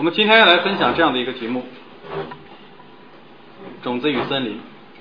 们今天要来分享这样的一个题目：种子与森林。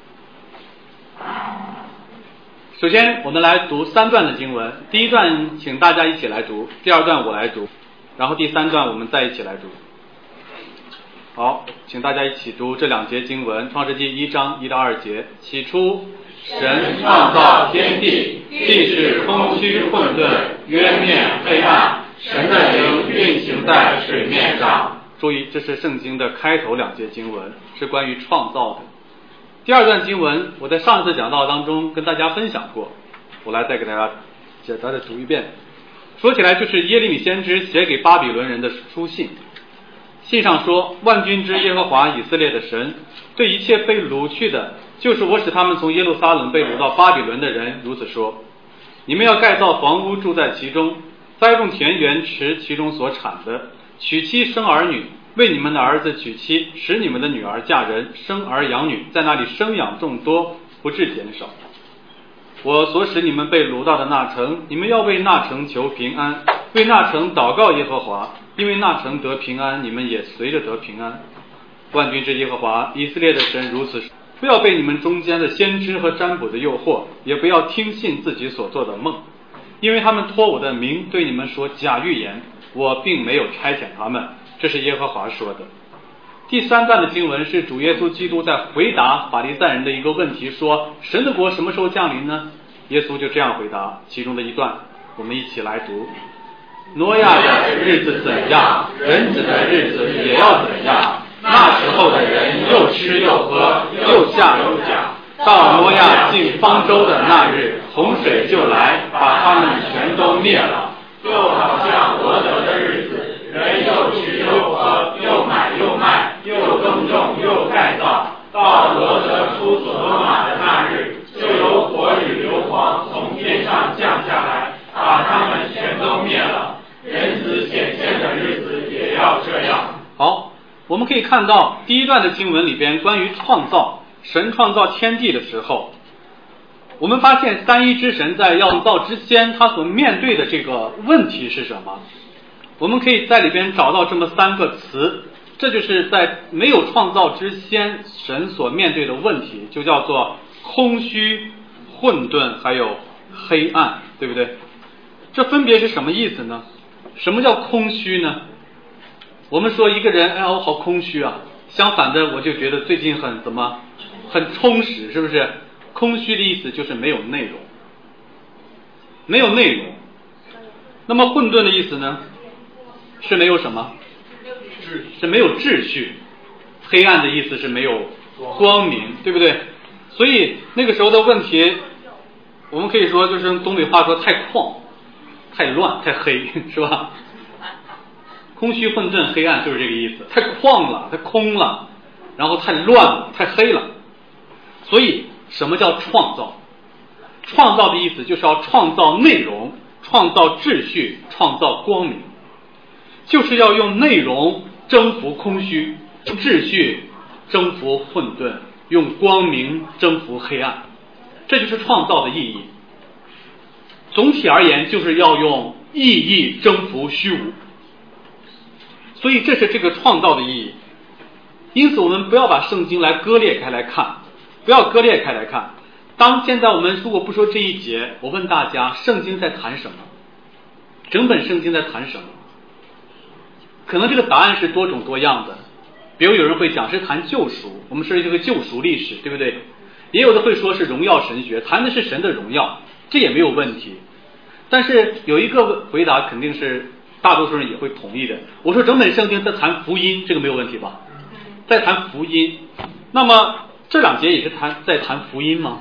首先，我们来读3段的经文。第一段请大家一起来读，第2段我来读，然后第3段我们再一起来读。好，请大家一起读这2节经文。创世纪1章1到2节。起初，神创造天地，地是空虚混沌，渊面黑暗，神的灵运行在水面上。注意，这是圣经的开头2节经文，是关于创造的。第2段经文我在上一次讲道当中跟大家分享过，我来再给大家简单的读一遍。说起来就是耶利米先知写给巴比伦人的书信，信上说：万军之耶和华以色列的神对一切被掳去的，就是我使他们从耶路撒冷被掳到巴比伦的人如此说：你们要盖造房屋住在其中，栽种田园吃其中所产的，娶妻生儿女，为你们的儿子娶妻，使你们的女儿嫁人，生儿养女，在那里生养众多，不致减少。我所使你们被掳到的那城，你们要为那城求平安，为那城祷告耶和华，因为那城得平安，你们也随着得平安。万军之耶和华以色列的神如此说：不要被你们中间的先知和占卜的诱惑，也不要听信自己所做的梦，因为他们托我的名对你们说假预言，我并没有差遣他们。这是耶和华说的。第3段的经文是主耶稣基督在回答法利赛人的一个问题，说神的国什么时候降临呢？耶稣就这样回答，其中的一段我们一起来读：挪亚的日子怎样，人子的日子也要怎样。那时候的人又吃又喝，又下又讲。到挪亚进方舟的那日，洪水就来，把他们全都灭了。 就好像罗得的日子，人又吃又喝，又买又卖，又耕种又盖造。到罗得出所多玛的那日，就有火与硫磺从天上降下来，把他们全都灭了。人子显现的日子也要这样。 好，我们可以看到第1段的经文里边关于创造，神创造天地的时候，我们发现三一之神在要造之前，他所面对的这个问题是什么？我们可以在里边找到这么3个词，这就是在没有创造之前神所面对的问题，就叫做空虚、混沌还有黑暗，对不对？这分别是什么意思呢？什么叫空虚呢？我们说一个人，我好空虚啊，相反的我就觉得最近很充实，是不是？空虚的意思就是没有内容，没有内容。那么混沌的意思呢，是没有什么？是没有秩序。黑暗的意思是没有光明，对不对？所以那个时候的问题，我们可以说就是用东北话说太旷、太乱、太黑，是吧？空虚、混沌、黑暗就是这个意思，太旷了，太空了，然后太乱了，太黑了。所以什么叫创造？创造的意思就是要创造内容，创造秩序，创造光明，就是要用内容征服空虚，用秩序征服混沌，用光明征服黑暗，这就是创造的意义。总体而言，就是要用意义征服虚无，所以这是这个创造的意义。因此我们不要把圣经来割裂开来看，不要割裂开来看。现在我们如果不说这一节，我问大家，圣经在谈什么？整本圣经在谈什么？可能这个答案是多种多样的。比如有人会讲是谈救赎，我们说这个救赎历史，对不对？也有的会说是荣耀神学，谈的是神的荣耀，这也没有问题。但是有一个回答肯定是大多数人也会同意的。我说整本圣经在谈福音，这个没有问题吧？在谈福音，那么这2节也是在谈福音吗？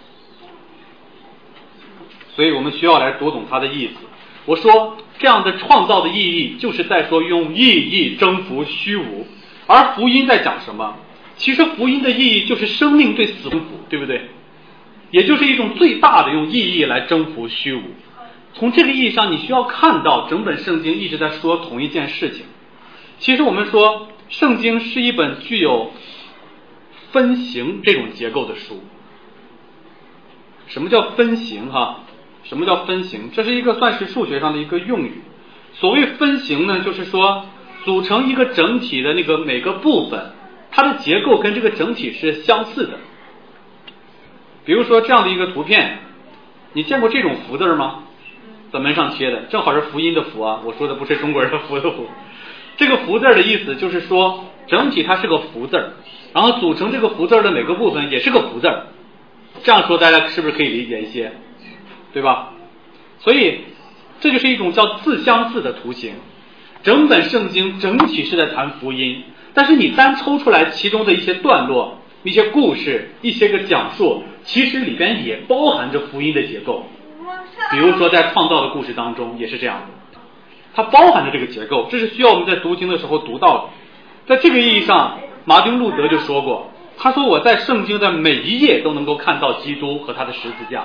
所以我们需要来读懂它的意思。我说这样的创造的意义，就是在说用意义征服虚无。而福音在讲什么？其实福音的意义就是生命对死征服，对不对？也就是一种最大的用意义来征服虚无。从这个意义上，你需要看到整本圣经一直在说同一件事情。其实我们说圣经是一本具有分形这种结构的书。什么叫分形什么叫分形？这是一个算是数学上的一个用语。所谓分形呢，就是说组成一个整体的那个每个部分，它的结构跟这个整体是相似的。比如说这样的一个图片，你见过这种福字吗？在门上贴的，正好是福音的福啊，我说的不是中国人的福的福。这个福字的意思就是说，整体它是个福字，然后组成这个福字的每个部分也是个福字。这样说大家是不是可以理解一些？对吧？所以这就是一种叫自相似的图形。整本圣经整体是在谈福音，但是你单抽出来其中的一些段落、一些故事、一些个讲述，其实里边也包含着福音的结构。比如说在创造的故事当中也是这样的，它包含着这个结构，这是需要我们在读经的时候读到的。在这个意义上，马丁路德就说过，他说我在圣经的每一页都能够看到基督和他的十字架。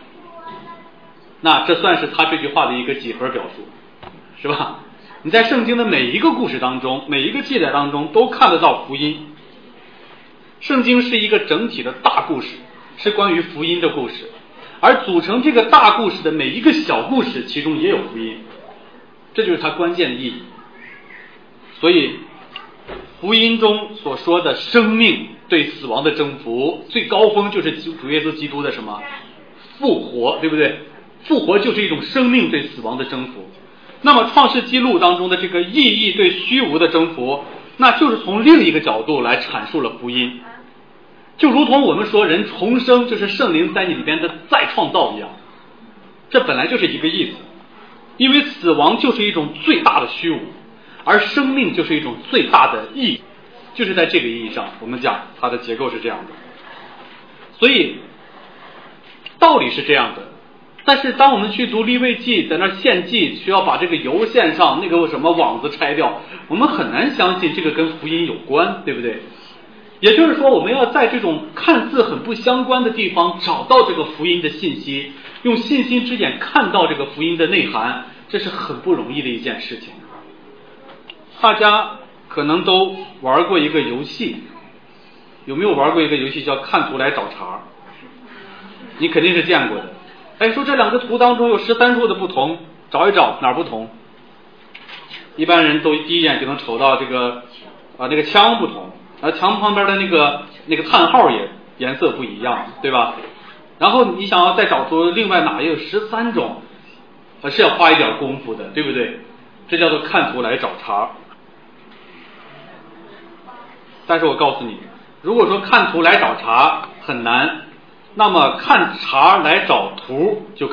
那这算是他这句话的一个几何表述，是吧？你在圣经的每一个故事当中，每一个记载当中都看得到福音。圣经是一个整体的大故事，是关于福音的故事，而组成这个大故事的每一个小故事其中也有福音，这就是它关键的意义。所以福音中所说的生命对死亡的征服，最高峰就是主耶稣基督的什么复活，对不对？复活就是一种生命对死亡的征服。那么创世纪录当中的这个意义对虚无的征服，那就是从另一个角度来阐述了福音。就如同我们说人重生就是圣灵在你里边的再创造一样，这本来就是一个意思。因为死亡就是一种最大的虚无，而生命就是一种最大的意义，就是在这个意义上我们讲它的结构是这样的。所以道理是这样的，但是当我们去读利未记，在那献祭需要把这个油献上，那个什么网子拆掉，我们很难相信这个跟福音有关，对不对？也就是说，我们要在这种看似很不相关的地方找到这个福音的信息，用信心之眼看到这个福音的内涵，这是很不容易的一件事情。大家可能都玩过一个游戏，有没有玩过一个游戏叫看图来找茬？你肯定是见过的。哎，说这两个图当中有13处的不同，找一找哪儿不同。一般人都第一眼就能瞅到这个那个枪不同，墙旁边的那个叹号也颜色不一样，对吧？然后你想要再找出另外哪也有13种，是要花一点功夫的，对不对？这叫做看图来找茬。但是我告诉你，如果说看图来找茬很难，那么看茬来找图就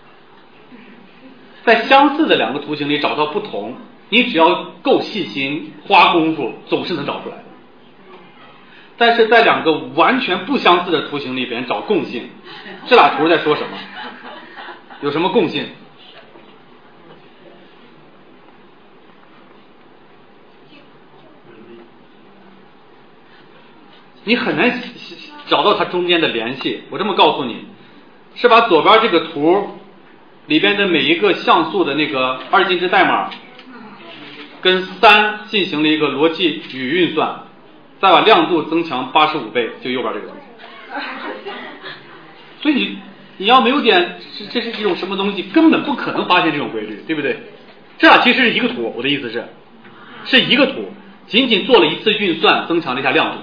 在相似的两个图形里找到不同，你只要够细心花功夫总是能找出来的。但是在两个完全不相似的图形里边找共性，这俩图在说什么？有什么共性？你很难找到它中间的联系。我这么告诉你，是把左边这个图里边的每一个像素的那个二进制代码跟3进行了一个逻辑语运算，再把亮度增强85倍，就右边这个东西。所以你要没有点这是一种什么东西，根本不可能发现这种规律，对不对？这俩其实是一个图，我的意思是一个图，仅仅做了一次运算，增强了一下亮度。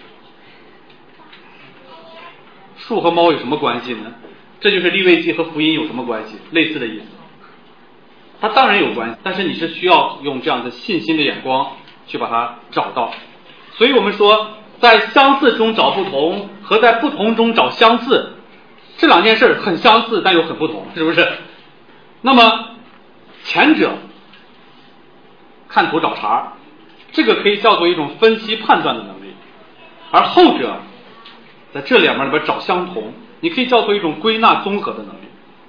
树和猫有什么关系呢？这就是利未记和福音有什么关系？类似的意思。它当然有关系，但是你是需要用这样的信心的眼光去把它找到。所以我们说，在相似中找不同和在不同中找相似，这两件事很相似但又很不同，是不是？那么前者看图找茬，这个可以叫做一种分析判断的能力，而后者在这两面里边找相同，你可以叫做一种归纳综合的能力。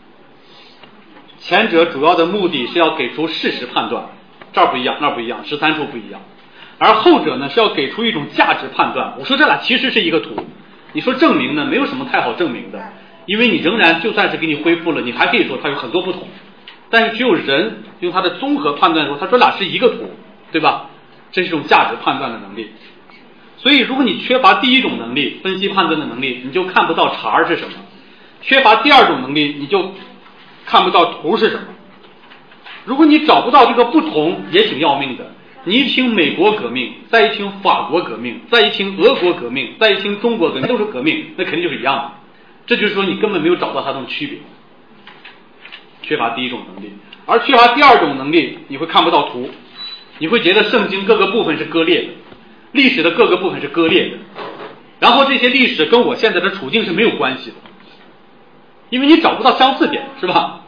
前者主要的目的是要给出事实判断，这儿不一样那儿不一样，13处不一样，而后者呢是要给出一种价值判断。我说这俩其实是一个图，你说证明呢，没有什么太好证明的，因为你仍然就算是给你恢复了，你还可以说它有很多不同，但是只有人用它的综合判断的时候，他说俩是一个图，对吧？这是一种价值判断的能力。所以如果你缺乏第一种能力，分析判断的能力，你就看不到茬是什么；缺乏第二种能力，你就看不到图是什么。如果你找不到这个不同，也挺要命的， 你一听美国革命，再一听法国革命，再一听俄国革命，再一听中国革命，都是革命，那肯定就是一样的。这就是说你根本没有找到它们的区别，缺乏第一种能力。而缺乏第二种能力，你会看不到图，你会觉得圣经各个部分是割裂的，历史的各个部分是割裂的，然后这些历史跟我现在的处境是没有关系的，因为你找不到相似点，是吧？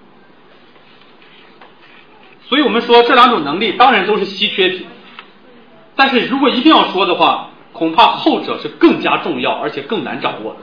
所以我们说这两种能力当然都是稀缺品，但是如果一定要说的话，恐怕后者是更加重要而且更难掌握的。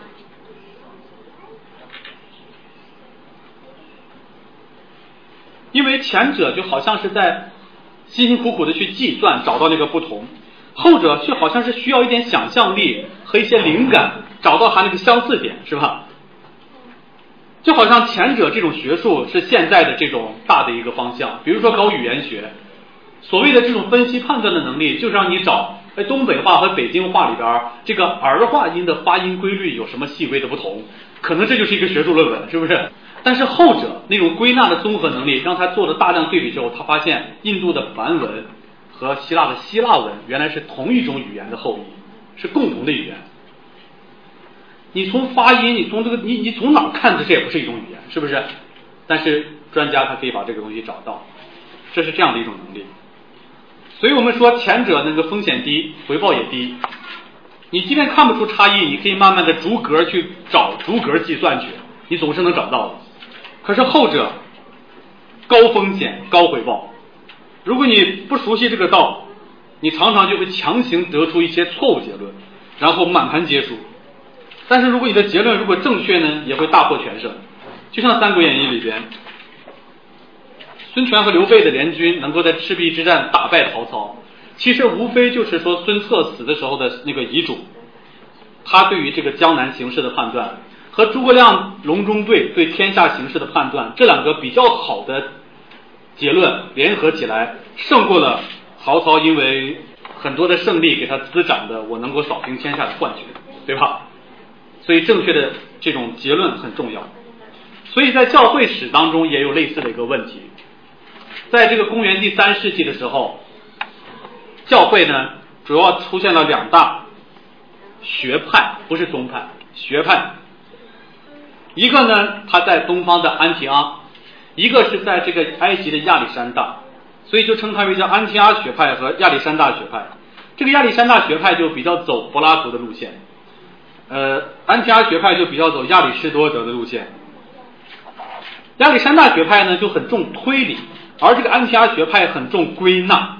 因为前者就好像是在辛辛苦苦的去计算找到那个不同，后者却好像是需要一点想象力和一些灵感找到它那个相似点，是吧？就好像前者这种学术是现在的这种大的一个方向，比如说搞语言学，所谓的这种分析判断的能力，就是让你找东北话和北京话里边这个儿化音的发音规律有什么细微的不同，可能这就是一个学术论文，是不是？但是后者那种归纳的综合能力，让他做了大量对比之后，他发现印度的梵文和希腊的希腊文原来是同一种语言的后裔，是共同的语言。你从发音，你从这个你从哪看这也不是一种语言，是不是？但是专家他可以把这个东西找到，这是这样的一种能力。所以我们说前者那个风险低，回报也低。你即便看不出差异，你可以慢慢的逐格去找，逐格计算去，你总是能找到的。可是后者高风险高回报，如果你不熟悉这个道，你常常就会强行得出一些错误结论，然后满盘皆输。但是如果你的结论如果正确呢，也会大获全胜。就像《三国演义》里边，孙权和刘备的联军能够在赤壁之战打败曹操，其实无非就是说孙策死的时候的那个遗嘱，他对于这个江南形势的判断和诸葛亮隆中对对天下形势的判断，这两个比较好的结论联合起来，胜过了曹操因为很多的胜利给他滋长的我能够扫平天下的幻觉，对吧？所以正确的这种结论很重要。所以在教会史当中也有类似的一个问题，在这个公元第3世纪的时候，教会呢主要出现了两大学派，不是宗派，学派。一个呢它在东方的安提阿，一个是在这个埃及的亚历山大，所以就称它为叫安提阿学派和亚历山大学派。这个亚历山大学派就比较走柏拉图的路线，安提阿学派就比较走亚里士多德的路线。亚历山大学派呢就很重推理，而这个安提阿学派很重归纳。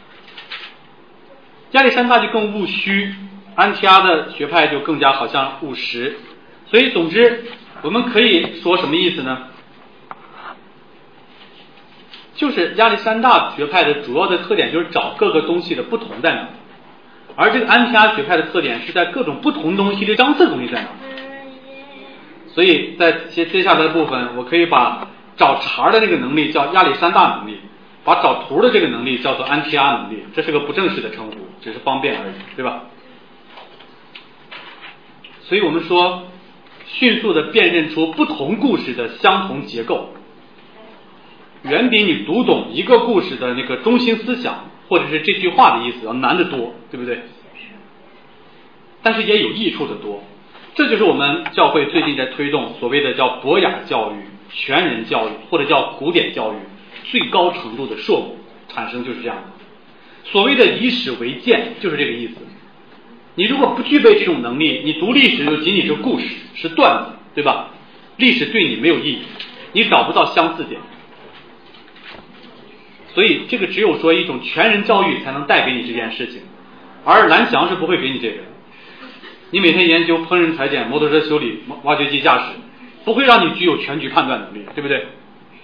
亚历山大就更务虚，安提阿的学派就更加好像务实。所以总之我们可以说什么意思呢？就是亚历山大学派的主要的特点就是找各个东西的不同在哪，而这个安提阿学派的特点是在各种不同东西的相似的东西在哪。所以在接下来的部分，我可以把找茬的那个能力叫亚历山大能力，把找图的这个能力叫做安提阿能力，这是个不正式的称呼，只是方便而已，对吧？所以我们说迅速的辨认出不同故事的相同结构，远比你读懂一个故事的那个中心思想或者是这句话的意思要难得多，对不对？但是也有益处的多。这就是我们教会最近在推动所谓的叫博雅教育、全人教育或者叫古典教育最高程度的硕果产生，就是这样的。所谓的以史为鉴就是这个意思。你如果不具备这种能力，你读历史就仅仅是故事，是段子，对吧？历史对你没有意义，你找不到相似点。所以这个只有说一种全人教育才能带给你这件事情，而蓝翔是不会给你这个的。你每天研究烹饪裁剪、摩托车修理、挖掘机驾驶，不会让你具有全局判断能力，对不对？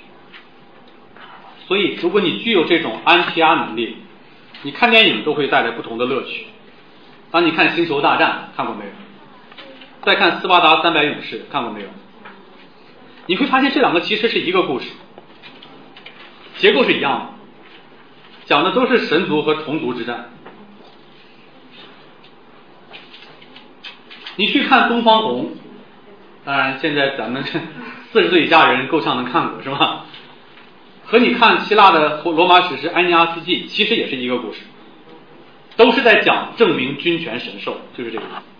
所以如果你具有这种安提阿能力，你看电影都会带来不同的乐趣。当你看星球大战看过没有？再看斯巴达300勇士看过没有？你会发现这两个其实是一个故事，结构是一样的，讲的都是神族和虫族之战。你去看东方红，当然现在咱们40岁以下人够呛能看过，是吧？ 和你看希腊的罗马史诗《安尼阿斯纪》其实也是一个故事，都是在讲证明君权神授，就是这个意思。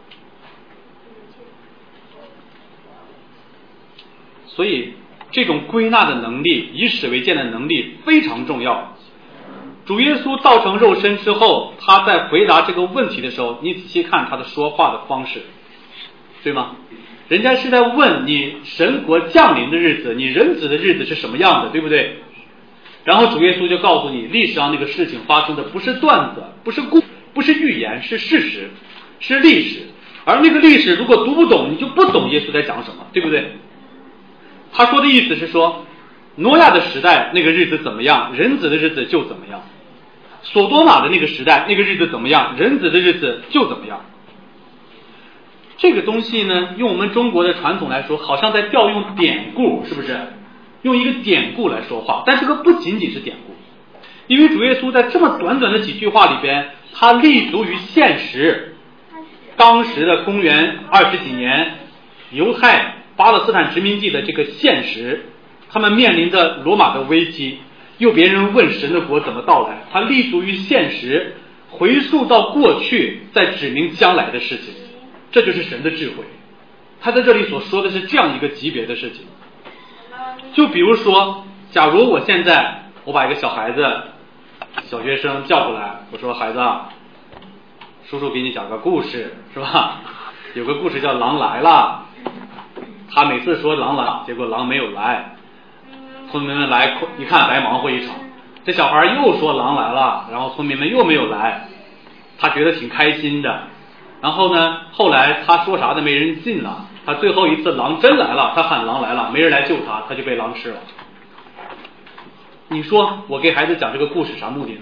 所以这种归纳的能力，以史为鉴的能力非常重要。主耶稣道成肉身之后，他在回答这个问题的时候，你仔细看他的说话的方式，对吗？人家是在问你神国降临的日子，你人子的日子是什么样的，对不对？然后主耶稣就告诉你，历史上那个事情发生的不是段子，不是预言，是事实，是历史。而那个历史如果读不懂，你就不懂耶稣在讲什么，对不对？他说的意思是说，挪亚的时代那个日子怎么样，人子的日子就怎么样；索多玛的那个时代那个日子怎么样，人子的日子就怎么样。这个东西呢，用我们中国的传统来说，好像在调用典故，是不是？用一个典故来说话，但这个不仅仅是典故，因为主耶稣在这么短短的几句话里边，他立足于现实。当时的公元20几年，犹太巴勒斯坦殖民地的这个现实，他们面临着罗马的危机，又别人问神的国怎么到来，他立足于现实，回溯到过去，再指明将来的事情，这就是神的智慧。他在这里所说的是这样一个级别的事情。就比如说，假如我现在我把一个小孩子小学生叫过来，我说孩子啊，叔叔给你讲个故事，是吧？有个故事叫狼来了，他每次说狼来，结果狼没有来，村民们来一看白忙活一场，这小孩又说狼来了，然后村民们又没有来，他觉得挺开心的。然后呢，后来他说啥的没人信了，他最后一次狼真来了，他喊狼来了，没人来救他，他就被狼吃了。你说我给孩子讲这个故事啥目的呢？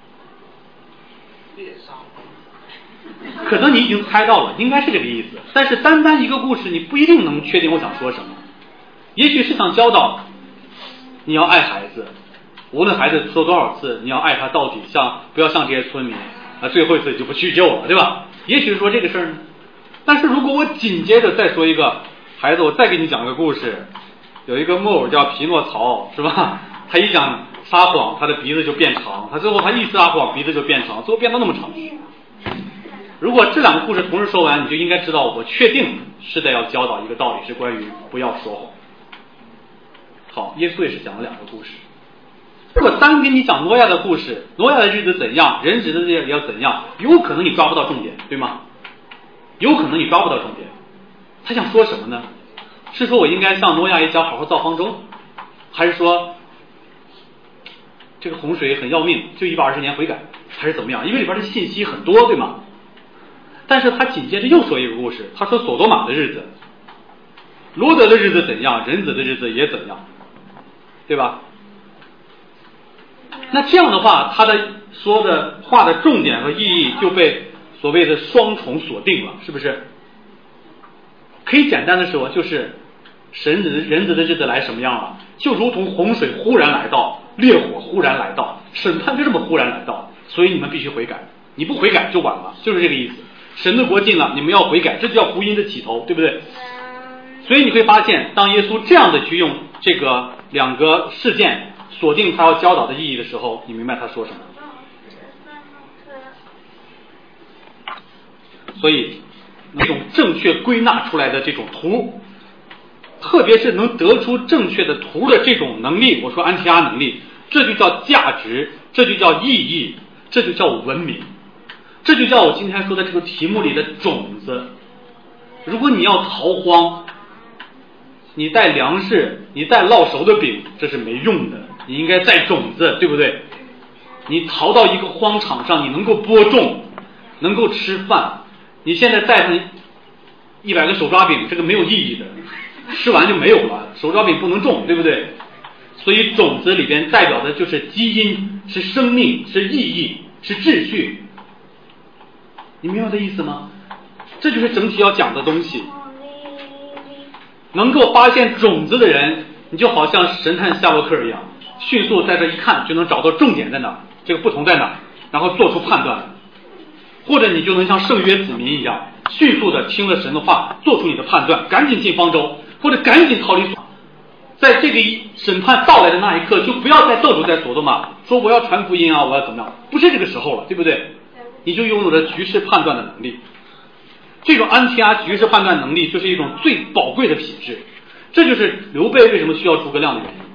猎杀。 可能你已经猜到了，应该是这个意思。但是单单一个故事，你不一定能确定我想说什么。也许是想教导你要爱孩子，无论孩子说多少次，你要爱他到底，不要像这些村民最后一次就不去救了，对吧？也许是说这个事儿呢。但是如果我紧接着再说一个，孩子，我再给你讲个故事，有一个木偶叫匹诺曹，是吧？他一讲撒谎，他的鼻子就变长，他最后他一撒谎，鼻子就变长，最后变到那么长。如果这两个故事同时说完，你就应该知道我确定是在要教导一个道理，是关于不要说谎。好，耶稣也是讲了两个故事。如果单给你讲挪亚的故事，挪亚的日子怎样，人子的日子也要怎样，有可能你抓不到重点，对吗？有可能你抓不到重点。他想说什么呢？是说我应该像挪亚一家好好造方舟，还是说这个洪水很要命，就120年悔改，还是怎么样？因为里边的信息很多，对吗？但是他紧接着又说一个故事，他说索多玛的日子，罗德的日子怎样，人子的日子也怎样，对吧？那这样的话，他的说的话的重点和意义就被所谓的双重锁定了，是不是？可以简单的说，就是人子的日子来什么样了？就如同洪水忽然来到，烈火忽然来到，审判就这么忽然来到，所以你们必须悔改，你不悔改就晚了，就是这个意思。神的国近了，你们要悔改，这就叫福音的起头，对不对？所以你会发现，当耶稣这样的去用这个两个事件锁定他要教导的意义的时候，你明白他说什么。所以那种正确归纳出来的这种图，特别是能得出正确的图的这种能力，我说安提阿能力，这就叫价值，这就叫意义，这就叫文明，这就叫我今天说的这个题目里的种子。如果你要逃荒，你带粮食，你带烙熟的饼，这是没用的，你应该带种子，对不对？你逃到一个荒场上，你能够播种，能够吃饭，你现在带上100个手抓饼，这个没有意义的，吃完就没有了，手抓饼不能种，对不对？所以种子里边代表的就是基因，是生命，是意义，是秩序。你明白这意思吗？这就是整体要讲的东西。能够发现种子的人，你就好像神探夏洛克一样，迅速在这一看就能找到重点在哪，这个不同在哪，然后做出判断。或者你就能像圣约子民一样，迅速的听了神的话，做出你的判断，赶紧进方舟，或者赶紧逃离。 在这个审判到来的那一刻，就不要再逗留在所多玛，说我要传福音啊，我要怎么样，不是这个时候了，对不对？你就拥有了局势判断的能力。这种安提阿局势判断能力就是一种最宝贵的品质，这就是刘备为什么需要诸葛亮的原因。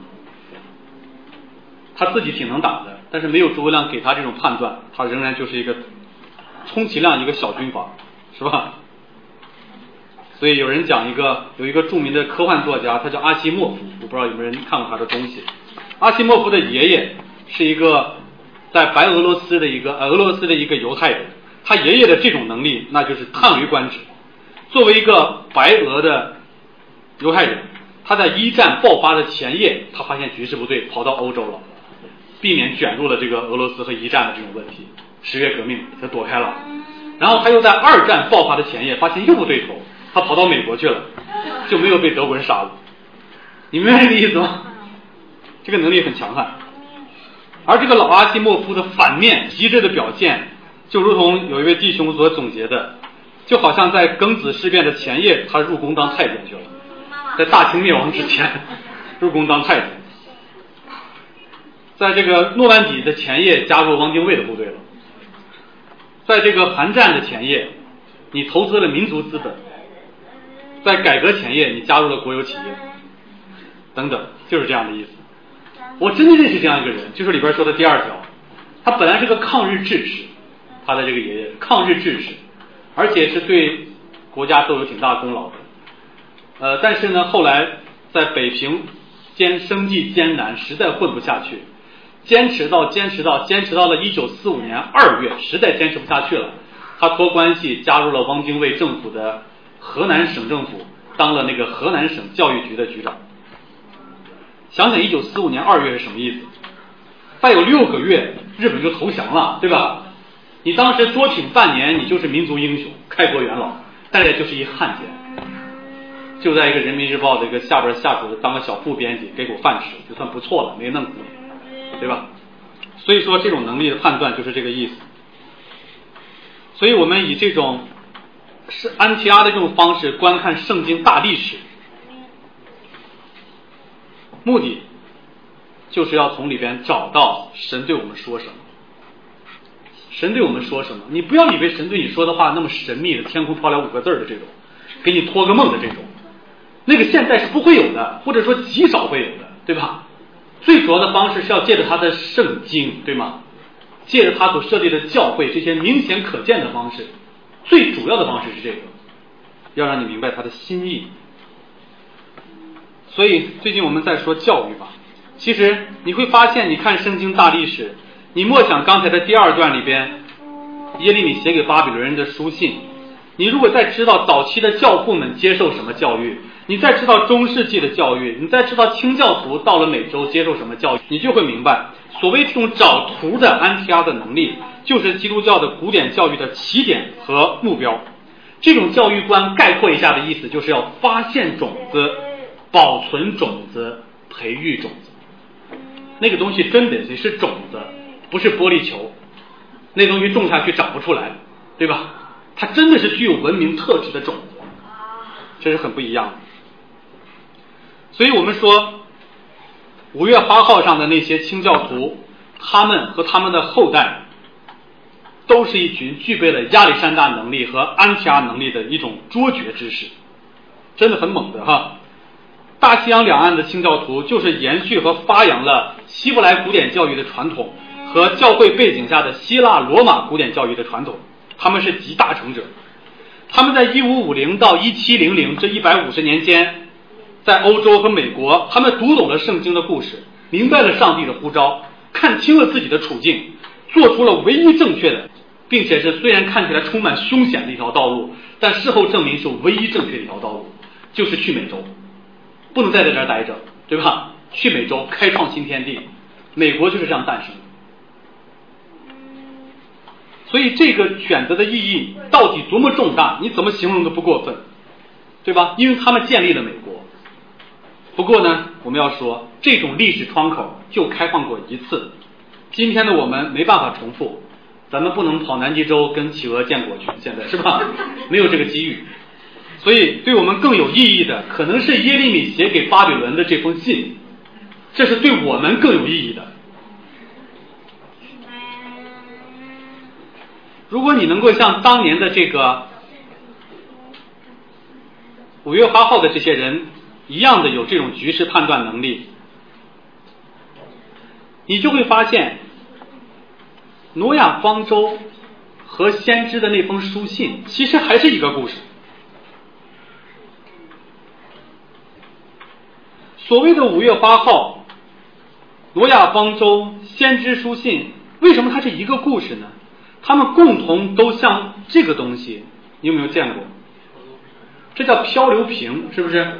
他自己挺能打的，但是没有诸葛亮给他这种判断，他仍然就是一个充其量一个小军阀，是吧？所以有人讲有一个著名的科幻作家，他叫阿西莫夫，我不知道有没有人看过他的东西。阿西莫夫的爷爷是一个在白俄罗斯的一个犹太人，他爷爷的这种能力那就是叹为观止。作为一个白俄的犹太人，他在一战爆发的前夜，他发现局势不对，跑到欧洲了，避免卷入了这个俄罗斯和一战的这种问题，10月革命他躲开了。然后他又在二战爆发的前夜发现又不对头，他跑到美国去了，就没有被德国人杀了。你明白这个意思吗？这个能力很强悍。而这个老阿西莫夫的反面极致的表现，就如同有一位弟兄所总结的，就好像在庚子事变的前夜，他入宫当太监去了，在大清灭亡之前入宫当太监，在这个诺曼底的前夜加入汪精卫的部队了，在这个韩战的前夜你投资了民族资本，在改革前夜你加入了国有企业等等，就是这样的意思。我真的认识这样一个人，就是里边说的第2条，他本来是个抗日志士，他的这个爷爷抗日志士，而且是对国家都有挺大功劳的。但是呢，后来在北平生计艰难，实在混不下去，坚持到了1945年2月，实在坚持不下去了，他托关系加入了汪精卫政府的河南省政府，当了那个河南省教育局的局长。想想1945年2月是什么意思？再有6个月，日本就投降了，对吧？你当时多挺半年，你就是民族英雄，开国元老，但是就是一汉奸，就在一个人民日报的一个下属的当个小副编辑，给口饭吃，就算不错了，没弄死你，对吧？所以说这种能力的判断就是这个意思。所以我们以这种是安提阿的这种方式观看圣经大历史，目的就是要从里边找到神对我们说什么。神对我们说什么？你不要以为神对你说的话那么神秘的，天空飘来5个字的这种，给你托个梦的这种，那个现在是不会有的，或者说极少会有的，对吧？最主要的方式是要借着他的圣经，对吗？借着他所设立的教会，这些明显可见的方式，最主要的方式是这个，要让你明白他的心意。所以最近我们在说教育吧，其实你会发现，你看圣经大历史，你默想刚才的第2段里边耶利米写给巴比伦人的书信，你如果再知道早期的教父们接受什么教育，你再知道中世纪的教育，你再知道清教徒到了美洲接受什么教育，你就会明白，所谓这种找图的安提阿的能力，就是基督教的古典教育的起点和目标。这种教育观概括一下的意思，就是要发现种子，保存种子，培育种子。那个东西真的是种子，不是玻璃球，那东西种下去长不出来，对吧？它真的是具有文明特质的种子，这是很不一样的。所以我们说5月8号上的那些清教徒，他们和他们的后代都是一群具备了亚历山大能力和安提阿能力的一种卓绝之士，真的很猛的哈。大西洋两岸的清教徒就是延续和发扬了希伯来古典教育的传统和教会背景下的希腊罗马古典教育的传统，他们是集大成者。他们在1550到1700这150年间，在欧洲和美国，他们读懂了圣经的故事，明白了上帝的呼召，看清了自己的处境，做出了唯一正确的，并且是虽然看起来充满凶险的一条道路，但事后证明是唯一正确的一条道路，就是去美洲，不能再在这儿待着，对吧？去美洲开创新天地，美国就是这样诞生的。所以这个选择的意义到底多么重大，你怎么形容都不过分，对吧？因为他们建立了美国。不过呢，我们要说这种历史窗口就开放过一次，今天的我们没办法重复，咱们不能跑南极洲跟企鹅建国去，现在是吧？没有这个机遇。 所以对我们更有意义的，可能是耶利米写给巴比伦的这封信，这是对我们更有意义的。如果你能够像当年的这个5月8号的这些人一样的有这种局势判断能力，你就会发现挪亚方舟和先知的那封书信其实还是一个故事。所谓的5月8号挪亚方舟先知书信，为什么它是一个故事呢？他们共同都像这个东西，你有没有见过？这叫漂流瓶，是不是？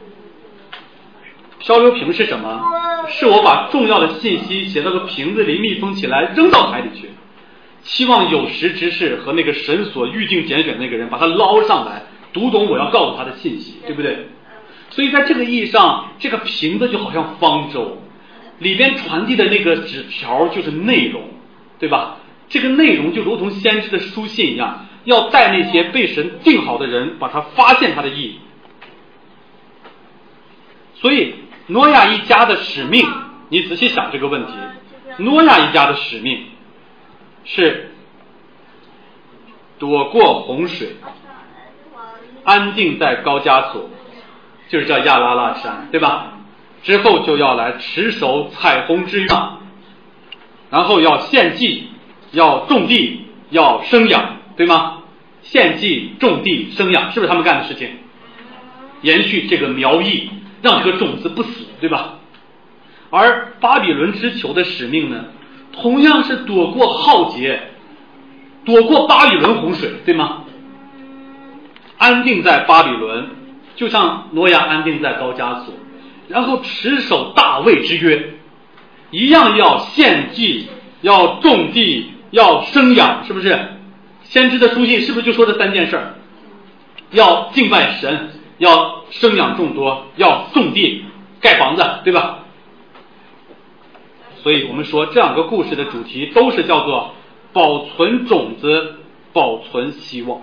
漂流瓶是什么？是我把重要的信息写到个瓶子里密封起来扔到海里去，期望有识之士和那个神所预定拣选那个人把它捞上来，读懂我要告诉他的信息，对不对？所以在这个意义上，这个瓶子就好像方舟，里边传递的那个纸条就是内容，对吧？这个内容就如同先知的书信一样，要带那些被神定好的人把它发现它的意义。所以挪亚一家的使命，你仔细想这个问题，挪亚一家的使命是躲过洪水，安定在高加索，就是叫亚拉拉山，对吧？之后就要来持守彩虹之约，然后要献祭，要种地，要生养，对吗？献祭、种地、生养，是不是他们干的事情？延续这个苗裔，让这个种子不死，对吧？而巴比伦之囚的使命呢，同样是躲过浩劫，躲过巴比伦洪水，对吗？安定在巴比伦，就像挪亚安定在高加索，然后持守大卫之约，一样要献祭，要种地，要生养，是不是？先知的书信是不是就说这3件事？要敬拜神，要生养众多，要种地盖房子，对吧？所以我们说这2个故事的主题都是叫做保存种子，保存希望。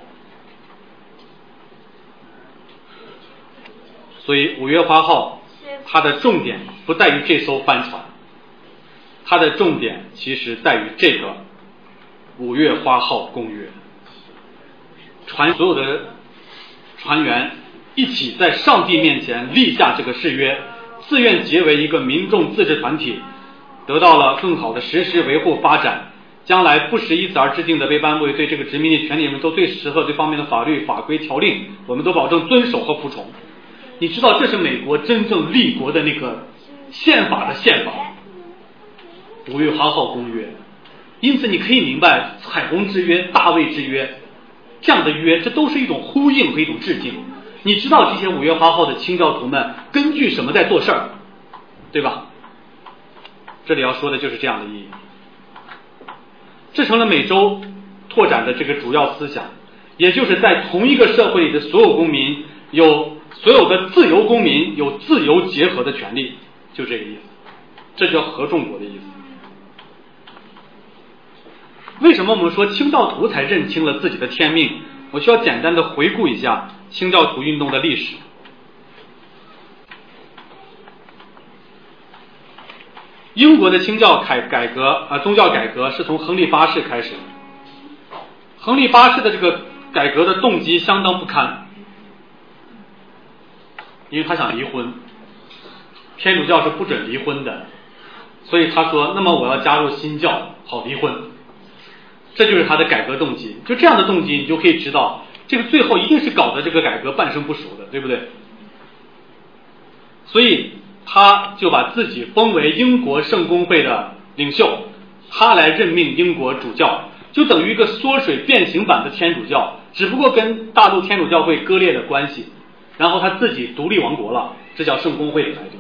所以5月8号它的重点不在于这艘帆船，它的重点其实在于这个5月8号公约。所有的船员一起在上帝面前立下这个誓约，自愿结为一个民众自治团体，得到了更好的实施维护发展，将来不时依此而制定的被颁布为对这个殖民地权利人都最适合这方面的法律法规条令，我们都保证遵守和服从。你知道这是美国真正立国的那个宪法的宪法，5月8号公约。因此你可以明白彩虹之约、大卫之约这样的约，这都是一种呼应和一种致敬。你知道这些5月8号的清教徒们根据什么在做事儿，对吧？这里要说的就是这样的意义。这成了美洲拓展的这个主要思想，也就是在同一个社会里的所有公民，所有的自由公民有自由结合的权利，就这个意思。这叫合众国的意思。为什么我们说清教徒才认清了自己的天命？我需要简单的回顾一下清教徒运动的历史。英国的清教宗教改革是从亨利8世开始的。亨利8世的这个改革的动机相当不堪，因为他想离婚，天主教是不准离婚的，所以他说那么我要加入新教好离婚，这就是他的改革动机。就这样的动机你就可以知道这个最后一定是搞得这个改革半生不熟的，对不对？所以他就把自己封为英国圣公会的领袖，他来任命英国主教，就等于一个缩水变形版的天主教，只不过跟大陆天主教会割裂的关系，然后他自己独立王国了，这叫圣公会的来历。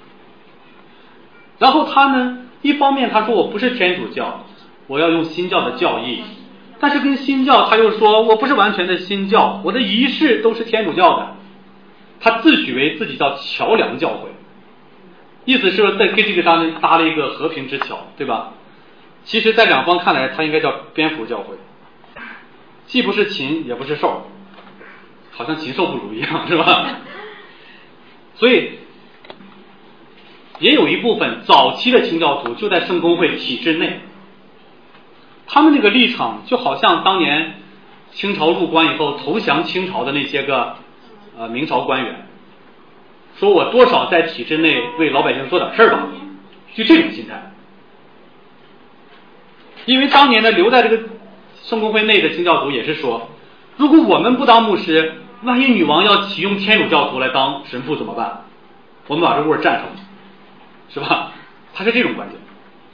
然后他呢，一方面他说我不是天主教，我要用新教的教义，但是跟新教他又说我不是完全的新教，我的仪式都是天主教的，他自诩为自己叫桥梁教会，意思是说在跟这个上面搭了一个和平之桥，对吧？其实在两方看来他应该叫蝙蝠教会，既不是禽也不是兽。 好像禽兽不如一样，是吧？所以也有一部分早期的清教徒就在圣公会体制内，他们那个立场就好像当年清朝入关以后投降清朝的那些个明朝官员，说我多少在体制内为老百姓做点事儿吧，就这种心态。因为当年的留在这个圣公会内的清教徒也是说，如果我们不当牧师，万一女王要启用天主教徒来当神父怎么办？我们把这味儿占上，是吧？他是这种观点。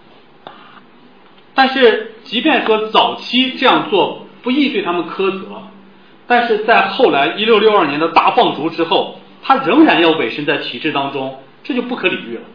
但是即便说早期这样做不易对他们苛责，但是在后来1662年的大放逐之后，他仍然要委身在体制当中，这就不可理喻了。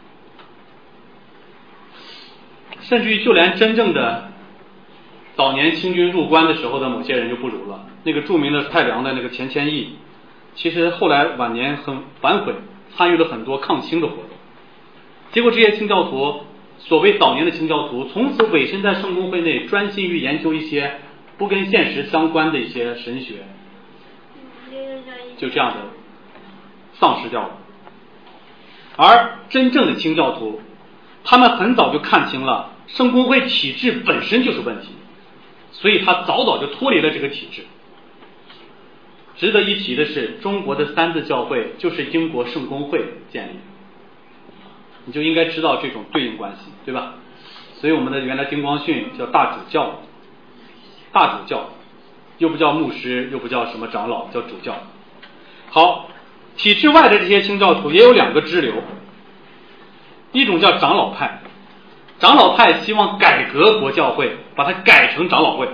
甚至于就连真正的早年清军入关的时候的某些人就不如了。那个著名的太良的那个钱谦益，其实后来晚年很反悔，参与了很多抗清的活动。结果这些清教徒，所谓早年的清教徒，从此委身在圣公会内，专心于研究一些不跟现实相关的一些神学，就这样的丧失掉了。而真正的清教徒，他们很早就看清了圣公会体制本身就是问题，所以他早早就脱离了这个体制。值得一提的是，中国的三自教会就是英国圣公会建立的，你就应该知道这种对应关系，对吧？所以我们的原来丁光训叫大主教，大主教又不叫牧师，又不叫什么长老，叫主教。好，体制外的这些清教徒也有两个支流，一种叫长老派，长老派希望改革国教会，把它改成长老会，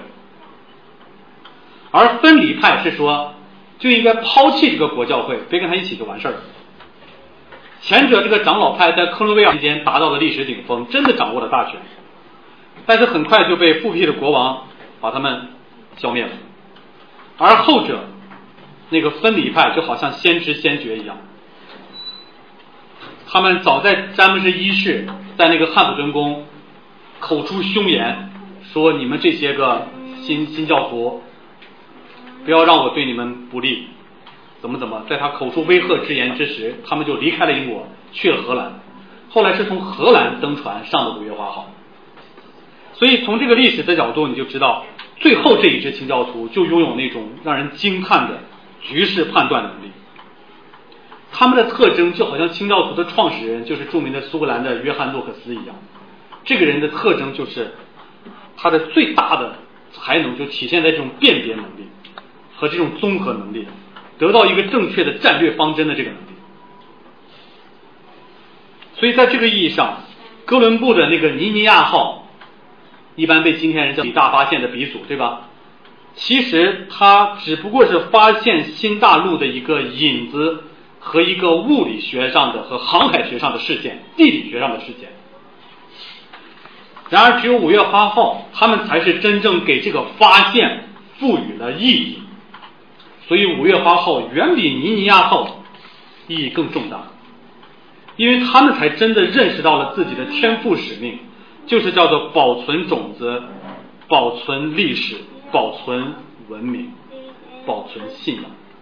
而分离派是说就应该抛弃这个国教会，别跟他一起就完事儿了。前者这个长老派在克伦威尔期间达到了历史顶峰，真的掌握了大权，但是很快就被复辟的国王把他们消灭了。而后者那个分离派就好像先知先觉一样，他们早在詹姆士一世在那个汉普顿宫口出凶言，说你们这些个新教徒不要让我对你们不利，怎么在他口出威吓之言之时，他们就离开了英国，去了荷兰，后来是从荷兰登船上的五月花号。所以从这个历史的角度，你就知道最后这一支清教徒就拥有那种让人惊叹的局势判断能力。他们的特征就好像清教徒的创始人就是著名的苏格兰的约翰诺克斯一样，这个人的特征就是他的最大的才能就体现在这种辨别能力和这种综合能力，得到一个正确的战略方针的这个能力。所以在这个意义上，哥伦布的那个尼尼亚号一般被今天人叫大发现的鼻祖，对吧？其实它只不过是发现新大陆的一个引子和一个物理学上的和航海学上的事件，地理学上的事件。然而只有五月花号，他们才是真正给这个发现赋予了意义。所以五月花号远比尼尼亚号意义更重大，因为他们才真的认识到了自己的天赋使命，就是叫做保存种子，保存历史，保存文明，保存信仰。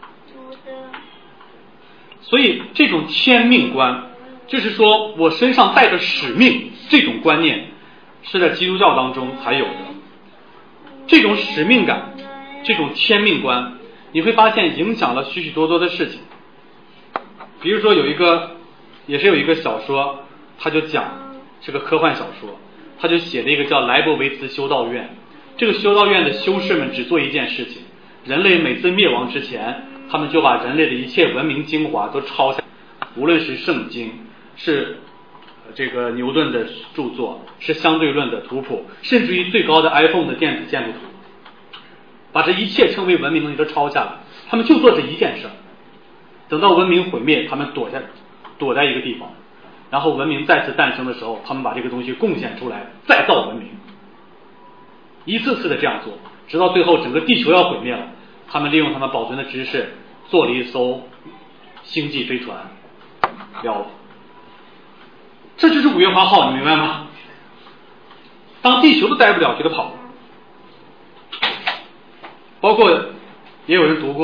所以这种天命观，就是说我身上带着使命，这种观念是在基督教当中才有的。这种使命感，这种天命观，你会发现影响了许许多多的事情。比如说有一个小说，他就讲是个科幻小说，他就写了一个叫莱博维茨修道院。这个修道院的修士们只做一件事情，人类每次灭亡之前，他们就把人类的一切文明精华都抄下来，无论是圣经，是这个牛顿的著作，是相对论的图谱，甚至于最高的 iPhone 的电子线路图，把这一切称为文明东西都抄下来。他们就做这一件事，等到文明毁灭，他们躲在一个地方，然后文明再次诞生的时候，他们把这个东西贡献出来，再造文明，一次次的这样做，直到最后整个地球要毁灭了，他们利用他们保存的知识做了一艘星际飞船了。这就是五月花号，你明白吗？当地球都待不了，就得跑。包括也有人读过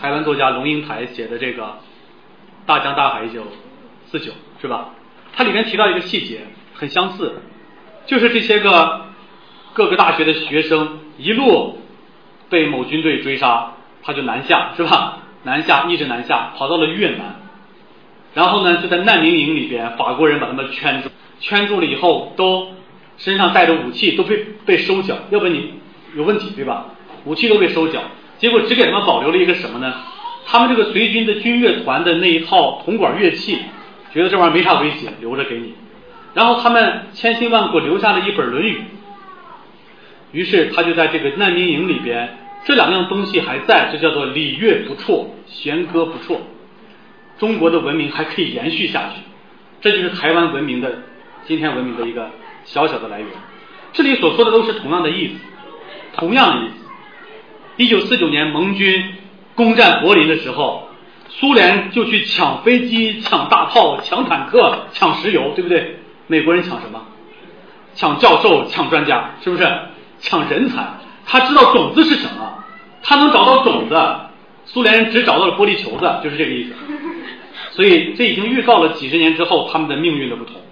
台湾作家龙应台写的这个《大江大海1949》是吧？它里面提到一个细节很相似，就是这些各个大学的学生一路被某军队追杀，他就南下是吧？一直南下，跑到了越南，然后呢就在难民营里边，法国人把他们圈住了以后，都身上带着武器，都被收缴，要不然你有问题对吧？武器都被收缴，结果只给他们保留了一个什么呢？他们这个随军的军乐团的那一套铜管乐器，觉得这玩意儿没啥危险，留着给你。然后他们千辛万苦留下了一本《论语》，于是他就在这个难民营里边，这两样东西还在，这叫做礼乐不辍，弦歌不辍。中国的文明还可以延续下去，这就是台湾文明的今天文明的一个小小的来源。这里所说的都是同样的意思，同样的意思。1949年盟军攻占柏林的时候，苏联就去抢飞机、抢大炮、抢坦克、抢石油，对不对？美国人抢什么？抢教授、抢专家，是不是？抢人才。他知道种子是什么，他能找到种子，苏联人只找到了玻璃球子，就是这个意思。所以这已经预告了几十年之后他们的命运的不同。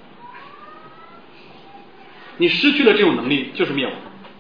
你失去了这种能力，就是灭亡。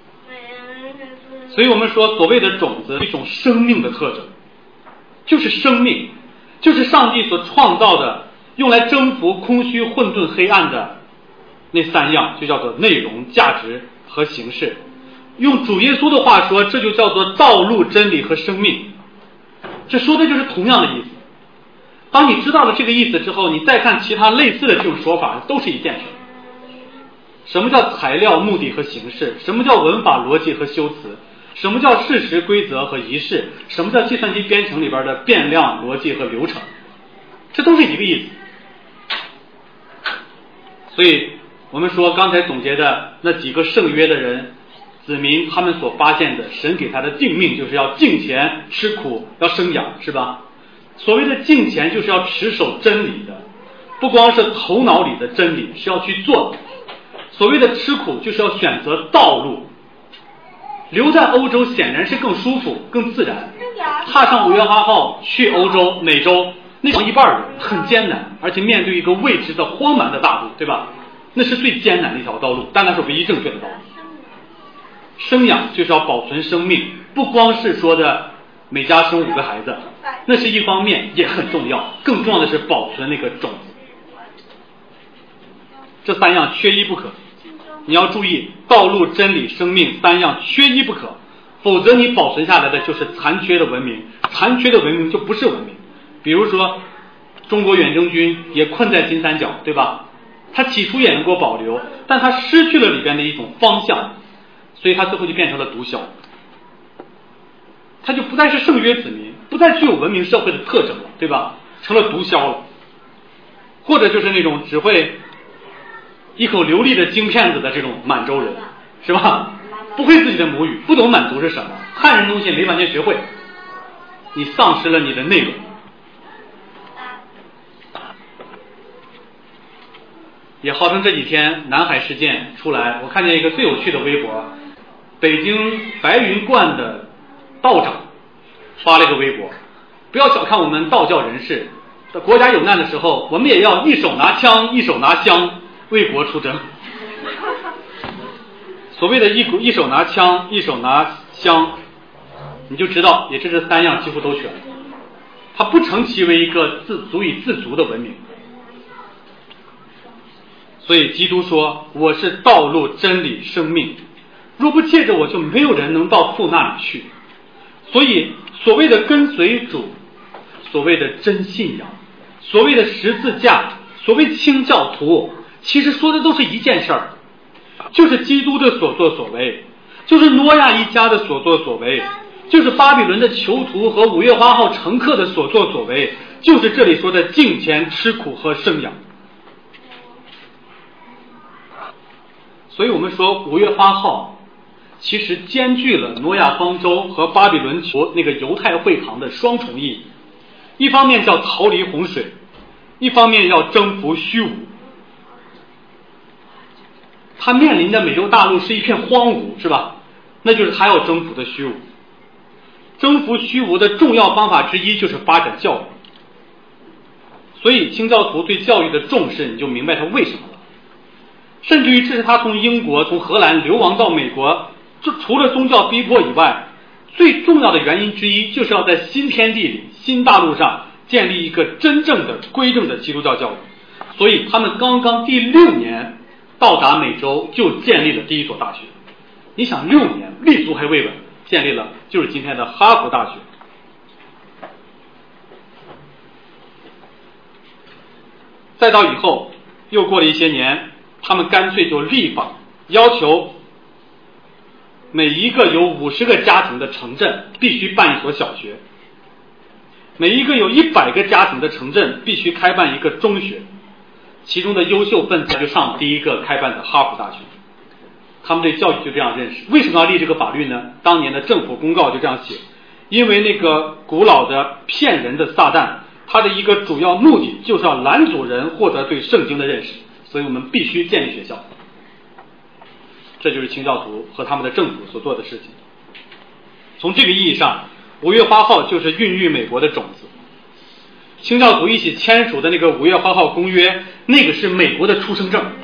所以我们说，所谓的种子，一种生命的特征，就是生命，就是上帝所创造的，用来征服空虚、混沌、黑暗的那三样，就叫做内容、价值和形式。用主耶稣的话说，这就叫做道路、真理和生命。这说的就是同样的意思。当你知道了这个意思之后，你再看其他类似的这种说法，都是一件事。什么叫材料、目的和形式？什么叫文法、逻辑和修辞？什么叫事实、规则和仪式？什么叫计算机编程里边的变量、逻辑和流程？这都是一个意思。所以我们说刚才总结的那几个圣约的人子民，他们所发现的神给他的定命，就是要敬虔、吃苦、要生养，是吧？所谓的敬虔就是要持守真理的，不光是头脑里的真理，是要去做的。所谓的吃苦就是要选择道路。留在欧洲显然是更舒服、更自然。踏上5月8号去欧洲、美洲，那一半人很艰难，而且面对一个未知的荒蛮的大陆，对吧？那是最艰难的一条道路，但那是唯一正确的道路。生养就是要保存生命，不光是说的每家生5个孩子，那是一方面，也很重要。更重要的是保存那个种子，这三样缺一不可。你要注意，道路、真理、生命三样缺一不可，否则你保存下来的就是残缺的文明，残缺的文明就不是文明。比如说中国远征军也困在金三角，对吧？他起初也能够保留，但他失去了里边的一种方向，所以他最后就变成了毒枭，他就不再是圣约子民，不再具有文明社会的特征了，对吧？成了毒枭了。或者就是那种只会一口流利的京片子的这种满洲人，是吧？不会自己的母语，不懂满族是什么，汉人东西没完全学会，你丧失了你的内容。也号称这几天南海事件出来，我看见一个最有趣的微博，北京白云观的道长发了一个微博，不要小看我们道教人士，国家有难的时候，我们也要一手拿枪，一手拿香，为国出征。所谓的一手拿枪，一手拿香，你就知道，也是这三样几乎都全。它不成其为一个足以自足的文明。所以基督说，我是道路、真理、生命，若不借着我，就没有人能到父那里去。所以所谓的跟随主，所谓的真信仰，所谓的十字架，所谓清教徒，其实说的都是一件事儿，就是基督的所作所为，就是挪亚一家的所作所为，就是巴比伦的囚徒和5月8号乘客的所作所为，就是这里说的敬虔、吃苦和生养。所以我们说5月8号其实兼具了挪亚方舟和巴比伦那个犹太会堂的双重意义，一方面叫逃离洪水，一方面要征服虚无。他面临的美洲大陆是一片荒芜，是吧？那就是他要征服的虚无。 征服虚无的重要方法之一就是发展教育。所以清教徒对教育的重视，你就明白他为什么了。甚至于这是他从英国从荷兰流亡到美国，这除了宗教逼迫以外，最重要的原因之一就是要在新天地里新大陆上建立一个真正的规正的基督教教育。所以他们刚刚第6年到达美洲，就建立了第一所大学。你想6年立足还未稳，建立了就是今天的哈佛大学。再到以后又过了一些年，他们干脆就立法，要求每一个有50个家庭的城镇必须办一所小学，每一个有100个家庭的城镇必须开办一个中学，其中的优秀分子就上第一个开办的哈佛大学。他们对教育就这样认识。为什么要立这个法律呢？当年的政府公告就这样写，因为那个古老的骗人的撒旦，他的一个主要目的就是要拦阻人获得对圣经的认识，所以我们必须建立学校。这就是清教徒和他们的政府所做的事情。从这个意义上，5月8号就是孕育美国的种子。清教徒一起签署的那个5月8号公约，那个是美国的出生证，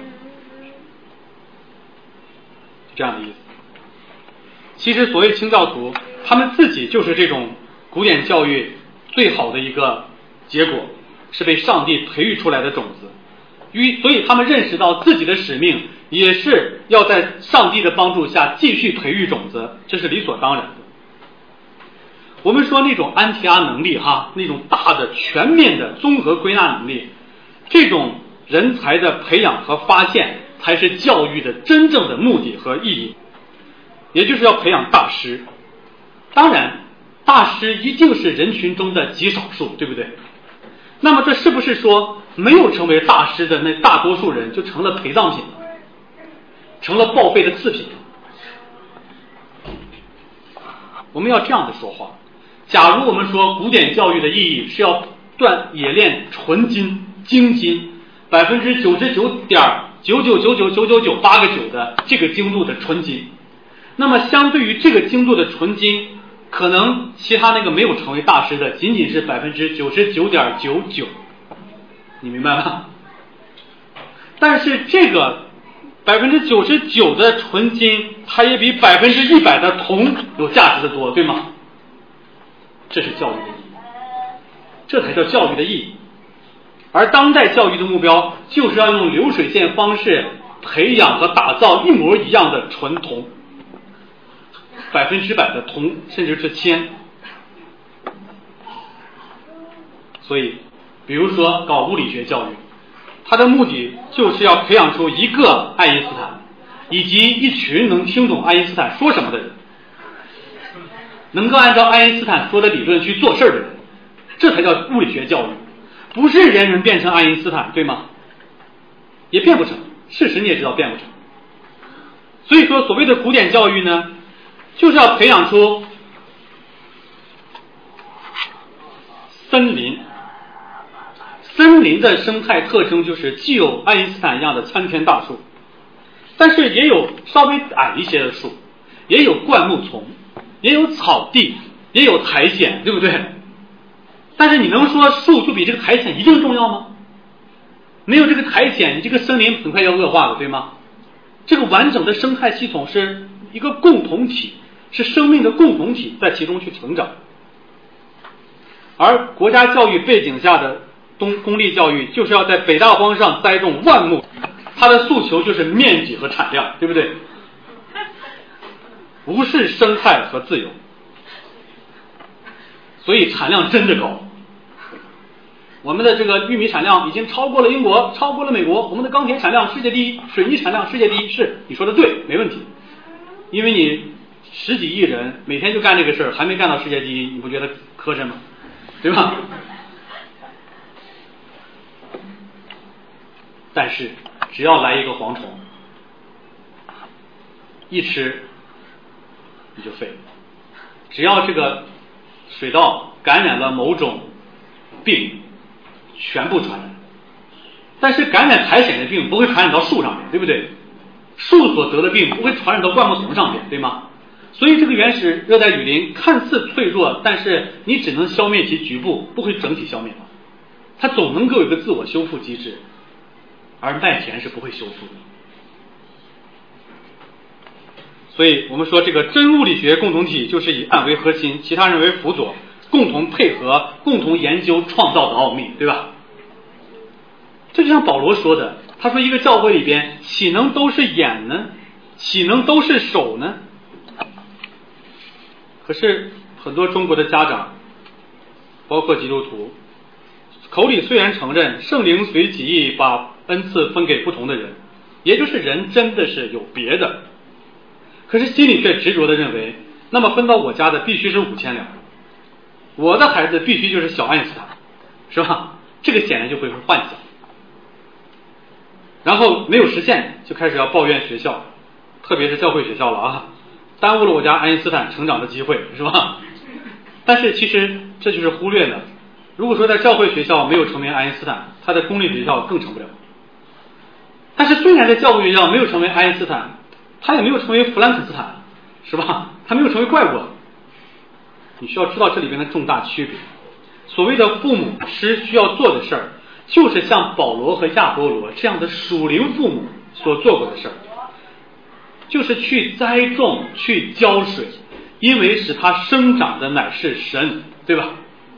这样的意思。其实所谓清教徒，他们自己就是这种古典教育最好的一个结果，是被上帝培育出来的种子。所以他们认识到自己的使命也是要在上帝的帮助下继续培育种子，这是理所当然的。我们说那种安提阿能力那种大的全面的综合归纳能力，这种人才的培养和发现才是教育的真正的目的和意义，也就是要培养大师。当然大师一定是人群中的极少数，对不对？那么这是不是说没有成为大师的那大多数人就成了陪葬品了，成了报废的次品了？我们要这样的说话。假如我们说古典教育的意义是要冶炼纯金精金99.9999998个9的这个精度的纯金，那么相对于这个精度的纯金，可能其他那个没有成为大师的仅仅是99.99%，你明白吗？但是这个99%的纯金，它也比100%的铜有价值的多，对吗？这是教育的意义，这才叫教育的意义。而当代教育的目标就是要用流水线方式培养和打造一模一样的纯铜，100%的铜，甚至是铅。所以比如说搞物理学教育，它的目的就是要培养出一个爱因斯坦，以及一群能听懂爱因斯坦说什么的人，能够按照爱因斯坦说的理论去做事的人，这才叫物理学教育。不是人人变成爱因斯坦，对吗？也变不成，事实你也知道变不成。所以说所谓的古典教育呢，就是要培养出森林的生态特征，就是既有爱因斯坦一样的参天大树，但是也有稍微矮一些的树，也有灌木丛，也有草地，也有苔藓，对不对？但是你能说树就比这个苔藓一定重要吗？没有这个苔藓，你这个森林很快要恶化了，对吗？这个完整的生态系统是一个共同体，是生命的共同体在其中去成长。而国家教育背景下的公立教育，就是要在北大荒上栽种万木，它的诉求就是面积和产量，对不对？无视生态和自由，所以产量真的高。我们的这个玉米产量已经超过了英国，超过了美国，我们的钢铁产量世界第一，水泥产量世界第一，是你说的对，没问题。因为你10几亿人每天就干这个事儿，还没干到世界第一，你不觉得磕碜吗？对吧？但是只要来一个蝗虫，一吃你就废了。只要这个水稻感染了某种病，全部传染。但是感染苔藓的病不会传染到树上面，对不对？树所得的病不会传染到灌木丛上面，对吗？ 所以这个原始热带雨林看似脆弱，但是你只能消灭其局部，不会整体消灭它，它总能够有一个自我修复机制，而麦田是不会修复的。所以我们说这个真物理学共同体就是以爱为核心，其他人为辅佐，共同配合，共同研究创造的奥秘，对吧？这就像保罗说的，他说一个教会里边岂能都是眼呢？岂能都是手呢？可是很多中国的家长，包括基督徒，口里虽然承认圣灵随己意把恩赐分给不同的人，也就是人真的是有别的，可是心里却执着的认为，那么分到我家的必须是5000两，我的孩子必须就是小爱因斯坦，是吧？这个显然就会是幻想，然后没有实现就开始要抱怨学校，特别是教会学校了啊，耽误了我家爱因斯坦成长的机会，是吧？但是其实这就是忽略了，如果说在教会学校没有成为爱因斯坦，他在公立学校更成不了。但是虽然在教会学校没有成为爱因斯坦，他也没有成为弗兰肯斯坦，是吧？他没有成为怪物。你需要知道这里边的重大区别。所谓的父母师需要做的事儿，就是像保罗和亚波罗这样的属灵父母所做过的事儿，就是去栽种，去浇水，因为使它生长的乃是神，对吧？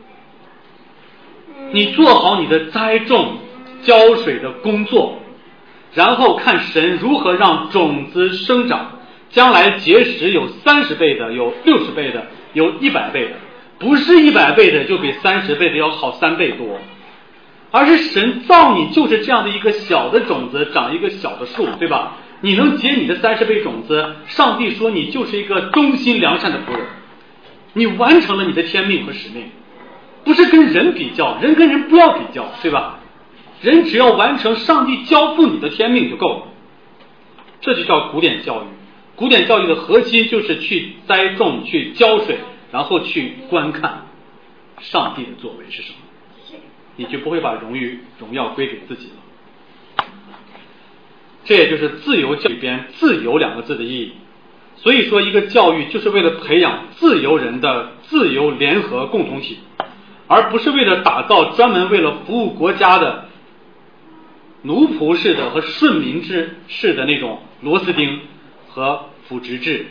你做好你的栽种、浇水的工作，然后看神如何让种子生长，将来结实有30倍的，有60倍的，有100倍的，不是100倍的就比30倍的要好3倍多，而是神造你就是这样的一个小的种子，长一个小的树，对吧？你能结你的30倍种子，上帝说你就是一个忠心良善的仆人，你完成了你的天命和使命，不是跟人比较，人跟人不要比较，对吧？人只要完成上帝交付你的天命就够了。这就叫古典教育。古典教育的核心就是去栽种，去浇水，然后去观看上帝的作为是什么，你就不会把荣耀归给自己了。这也就是自由教育里边自由2个字的意义。所以说一个教育就是为了培养自由人的自由联合共同体，而不是为了打造专门为了服务国家的奴仆式的和顺民式的那种螺丝钉和辅职制，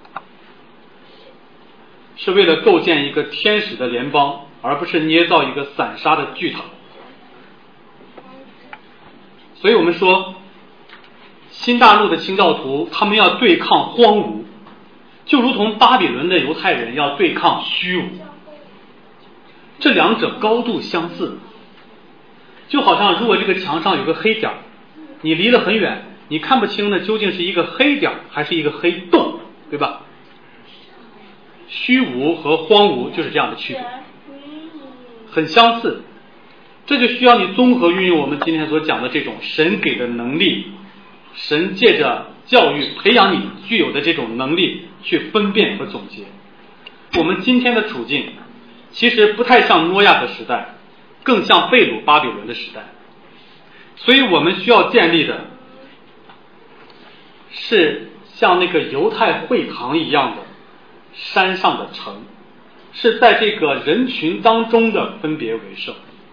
是为了构建一个天使的联邦，而不是捏造一个散沙的巨塔。所以我们说新大陆的清教徒他们要对抗荒芜，就如同巴比伦的犹太人要对抗虚无，这两者高度相似。就好像如果这个墙上有个黑点，你离得很远，你看不清呢究竟是一个黑点还是一个黑洞，对吧？虚无和荒芜就是这样的区别，很相似。这就需要你综合运用我们今天所讲的这种神给的能力，神借着教育培养你具有的这种能力去分辨和总结。我们今天的处境其实不太像诺亚的时代，更像被掳巴比伦的时代。所以我们需要建立的是像那个犹太会堂一样的山上的城，是在这个人群当中的分别为圣。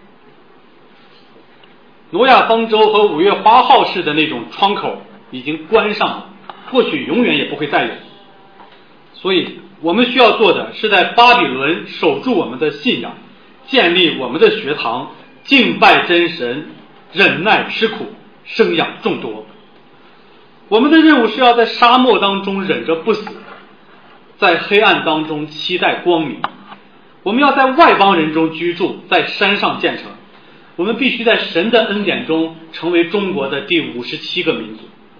诺亚方舟和5月花号式的那种窗口已经关上了，或许永远也不会再有。所以我们需要做的是在巴比伦守住我们的信仰，建立我们的学堂，敬拜真神，忍耐吃苦，生养众多。我们的任务是要在沙漠当中忍着不死，在黑暗当中期待光明。我们要在外邦人中居住，在山上建成。我们必须在神的恩典中成为中国的第57个民族。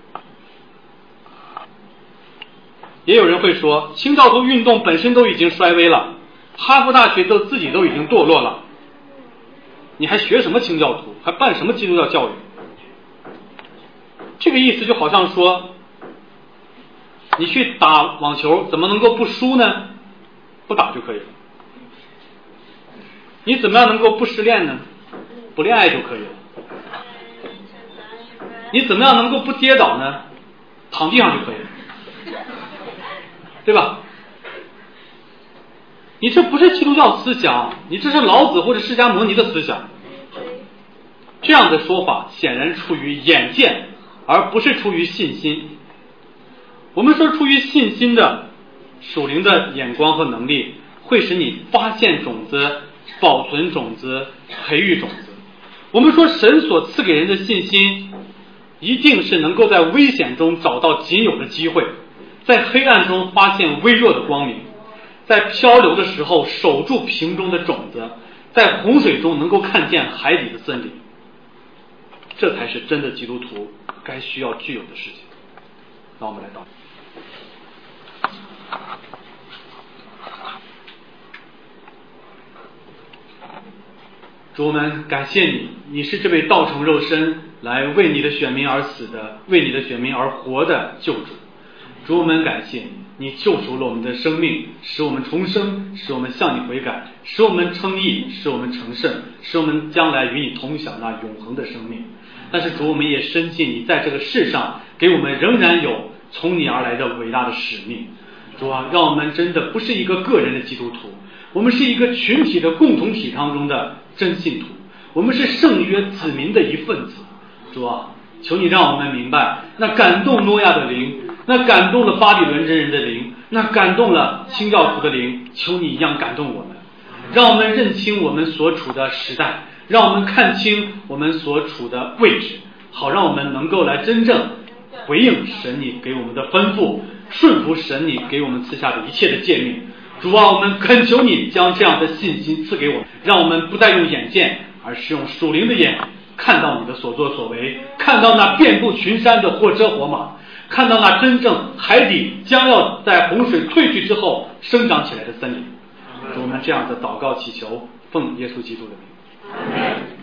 也有人会说，清教徒运动本身都已经衰微了，哈佛大学自己都已经堕落了，你还学什么清教徒，还办什么基督教教育？这个意思就好像说，你去打网球怎么能够不输呢？不打就可以了。你怎么样能够不失恋呢？不恋爱就可以了。你怎么样能够不跌倒呢？躺地上就可以了，对吧？ 你这不是基督教思想，你这是老子或者释迦牟尼的思想。这样的说法显然出于眼见，而不是出于信心。我们说出于信心的属灵的眼光和能力，会使你发现种子、保存种子、培育种子。我们说神所赐给人的信心，一定是能够在危险中找到仅有的机会，在黑暗中发现微弱的光明，在漂流的时候守住瓶中的种子，在洪水中能够看见海底的森林。这才是真的基督徒该需要具有的事情。让我们来祷告。主，我们感谢你，你是这位道成肉身来为你的选民而死的，为你的选民而活的救主。主，我们感谢你，你救赎了我们的生命，使我们重生，使我们向你悔改，使我们称义，使我们成圣，使我们将来与你同享那永恒的生命。但是主，我们也深信你在这个世上给我们仍然有从你而来的伟大的使命。主啊，让我们真的不是一个个人的基督徒，我们是一个群体的共同体当中的真信徒，我们是圣约子民的一份子。主啊，求你让我们明白那感动诺亚的灵，那感动了巴比伦真人的灵，那感动了清教徒的灵，求你一样感动我们，让我们认清我们所处的时代，让我们看清我们所处的位置，好让我们能够来真正回应神你给我们的吩咐，顺服神你给我们赐下的一切的诫命。主啊，我们恳求你将这样的信心赐给我们，让我们不再用眼见，而是用属灵的眼看到你的所作所为，看到那遍布群山的或遮或马，看到那真正海底将要在洪水退去之后生长起来的森林。主，我们这样的祷告祈求，奉耶稣基督的名。